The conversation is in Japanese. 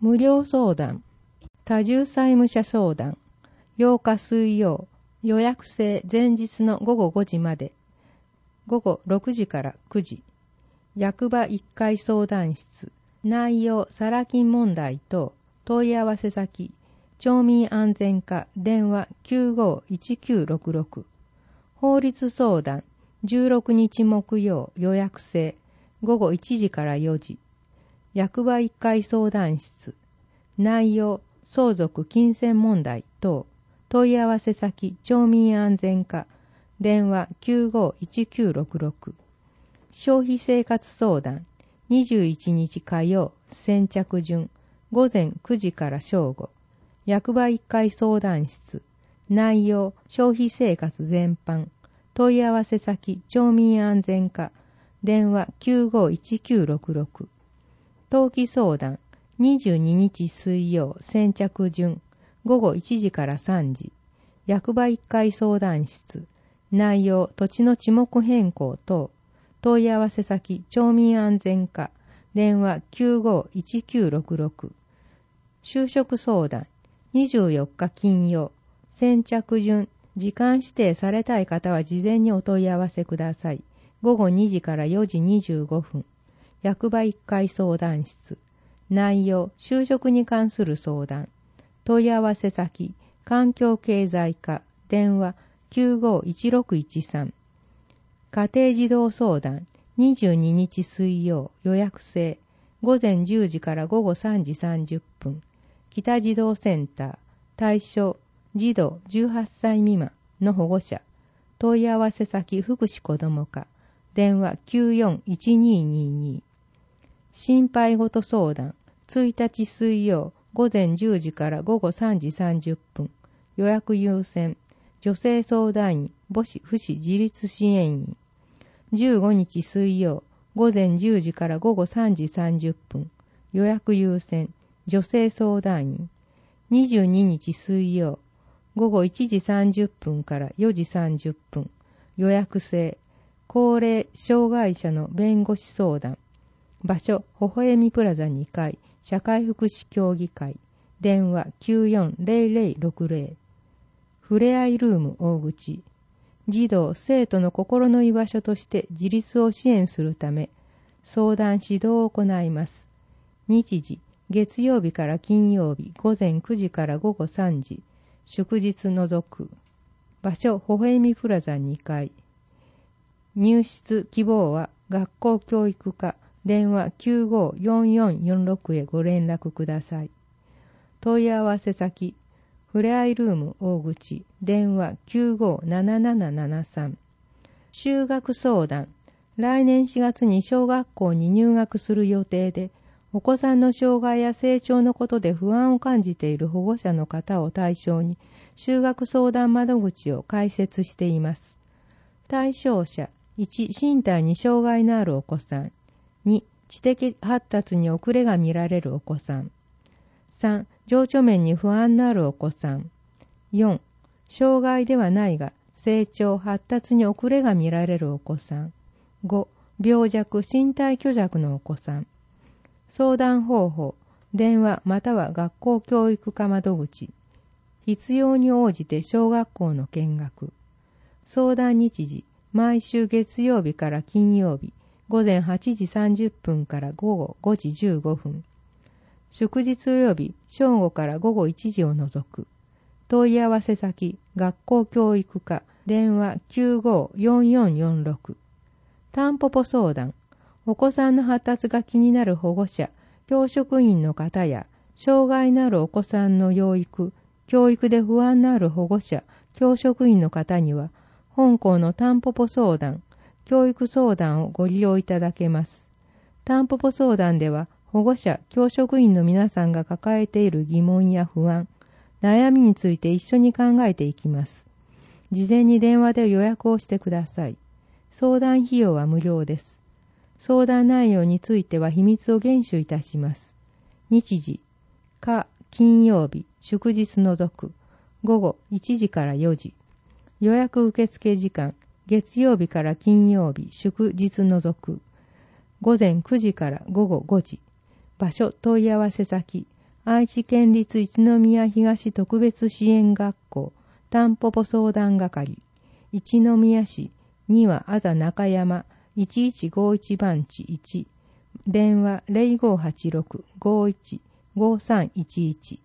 無料相談、多重債務者相談、8日水曜、予約制前日の午後5時まで、午後6時から9時、役場1階相談室、内容サラ金問題等、問い合わせ先、町民安全課電話 951966、法律相談、16日木曜予約制、午後1時から4時、役場1階相談室、内容相続金銭問題等、問い合わせ先町民安全課電話 951966、消費生活相談、21日火曜先着順、午前9時から正午、役場1階相談室、内容消費生活全般、問い合わせ先町民安全課電話 951966、登記相談、22日水曜先着順、午後1時から3時、役場1階相談室、内容土地の地目変更等、問い合わせ先町民安全課電話 951966、就職相談、24日金曜先着順、時間指定されたい方は事前にお問い合わせください。午後2時から4時25分、役場1階相談室、内容就職に関する相談、問い合わせ先環境経済課電話 951613、家庭児童相談、22日水曜予約制、午前10時から午後3時30分、北児童センター、対象児童18歳未満の保護者、問い合わせ先福祉子ども課電話 941222、心配事相談、1日水曜午前10時から午後3時30分、予約優先、女性相談員母子父子自立支援員、15日水曜午前10時から午後3時30分、予約優先、女性相談員、22日水曜午後1時30分から4時30分、予約制、高齢障害者の弁護士相談、場所、微笑みプラザ2階、社会福祉協議会、電話 940060、ふれあいルーム大口、児童・生徒の心の居場所として自立を支援するため、相談指導を行います。日時、月曜日から金曜日午前9時から午後3時、祝日除く。場所、微笑みプラザ2階。入室希望は学校教育課、電話 954446 へご連絡ください。問い合わせ先、ふれあいルーム大口、電話 957773。就学相談、来年4月に小学校に入学する予定で、お子さんの障害や成長のことで不安を感じている保護者の方を対象に、就学相談窓口を開設しています。対象者、1、身体に障害のあるお子さん。2、知的発達に遅れが見られるお子さん。3、情緒面に不安のあるお子さん。4、障害ではないが成長・発達に遅れが見られるお子さん。5、病弱・身体虚弱のお子さん。相談方法、電話または学校教育課窓口。必要に応じて小学校の見学。相談日時、毎週月曜日から金曜日、午前8時30分から午後5時15分。祝日及び正午から午後1時を除く。問い合わせ先、学校教育課、電話 954446。タンポポ相談、お子さんの発達が気になる保護者、教職員の方や、障害のあるお子さんの養育、教育で不安のある保護者、教職員の方には、本校のタンポポ相談、教育相談をご利用いただけます。タンポポ相談では、保護者、教職員の皆さんが抱えている疑問や不安、悩みについて一緒に考えていきます。事前に電話で予約をしてください。相談費用は無料です。相談内容については秘密を厳守いたします。日時、火、金曜日、祝日除く、午後1時から4時。予約受付時間、月曜日から金曜日、祝日除く、午前9時から午後5時。場所問い合わせ先、 愛知県立一宮東特別支援学校タンポポ相談係、一宮市2はあざ中山1151番地1、電話 0586-51-5311